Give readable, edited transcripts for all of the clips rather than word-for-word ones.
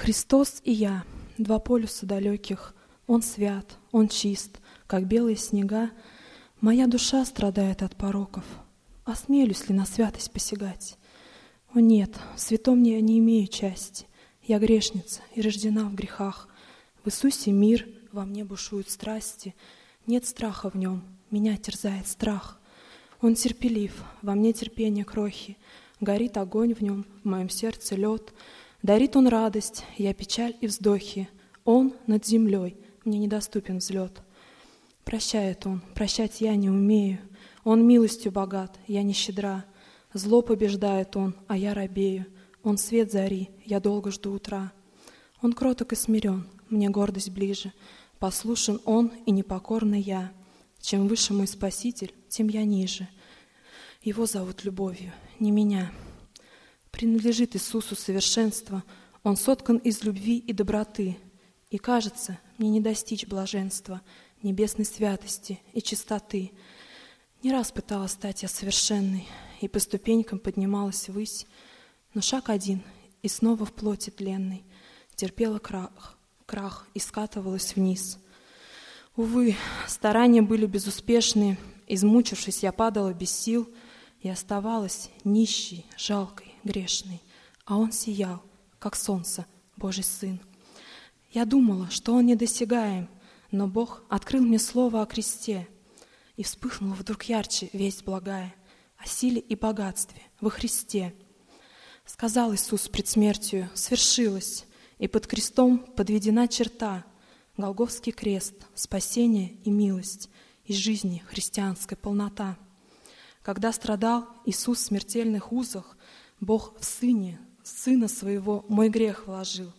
Христос и я, два полюса далеких, Он свят, Он чист, как белые снега. Моя душа страдает от пороков. Осмелюсь ли на святость посягать? О нет, в святом я не имею части. Я грешница и рождена в грехах. В Иисусе мир, во мне бушуют страсти. Нет страха в нем, меня терзает страх. Он терпелив, во мне терпение крохи. Горит огонь в нем, в моем сердце лед. Дарит он радость, я печаль и вздохи. Он над землей, мне недоступен взлет. Прощает он, прощать я не умею. Он милостью богат, я не щедра. Зло побеждает он, а я робею. Он свет зари, я долго жду утра. Он кроток и смирен, мне гордость ближе. Послушен он и непокорный я. Чем выше мой Спаситель, тем я ниже. Его зовут любовью, не меня. Принадлежит Иисусу совершенство. Он соткан из любви и доброты. И кажется, мне не достичь блаженства, небесной святости и чистоты. Не раз пыталась стать я совершенной, и по ступенькам поднималась ввысь, но шаг один, и снова в плоти тленной терпела крах и скатывалась вниз. Увы, старания были безуспешные, измучившись, я падала без сил и оставалась нищей, жалкой, грешной, а Он сиял, как солнце, Божий Сын. Я думала, что Он недосягаем, но Бог открыл мне слово о кресте, и вспыхнула вдруг ярче весть благая о силе и богатстве во Христе. Сказал Иисус пред смертью: свершилось, и под крестом подведена черта, Голгофский крест, спасение и милость, из жизни христианская полнота. Когда страдал Иисус в смертельных узах, Бог в Сына Своего мой грех вложил.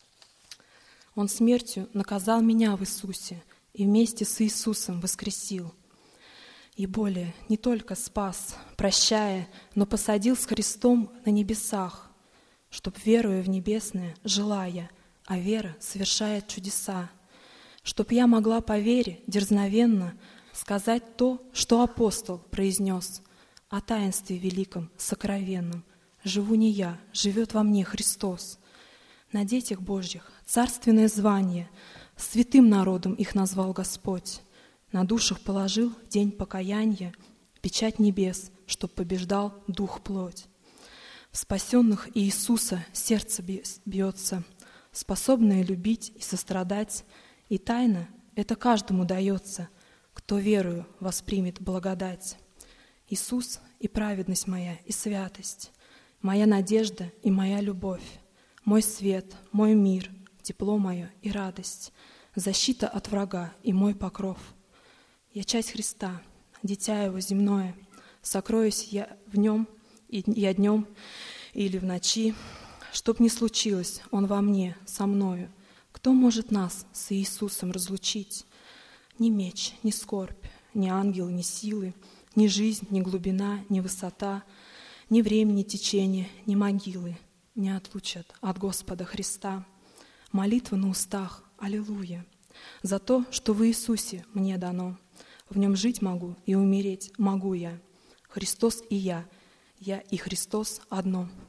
Он смертью наказал меня в Иисусе и вместе с Иисусом воскресил. И более не только спас, прощая, но посадил с Христом на небесах, чтоб, веруя в небесное, жила я, а вера совершает чудеса, чтоб я могла по вере дерзновенно сказать то, что апостол произнес о таинстве великом, сокровенном. Живу не я, живет во мне Христос. На детях Божьих царственное звание, святым народом их назвал Господь. На душах положил в день покаяния печать небес, чтоб побеждал дух плоть. В спасенных Иисуса сердце бьется, способное любить и сострадать, и тайна это каждому дается, кто верою воспримет благодать. Иисус и праведность моя, и святость, моя надежда и моя любовь, мой свет, мой мир, тепло мое и радость, защита от врага и мой покров. Я часть Христа, дитя Его земное, сокроюсь я в Нем, и я днем или в ночи. Чтоб ни случилось, Он во мне, со мною. Кто может нас с Иисусом разлучить? Ни меч, ни скорбь, ни ангелы, ни силы, ни жизнь, ни глубина, ни высота, ни время, ни течение, ни могилы не отлучат от Господа Христа. Молитва на устах, аллилуйя, за то, что в Иисусе мне дано. В Нем жить могу и умереть могу я. Христос и я и Христос одно.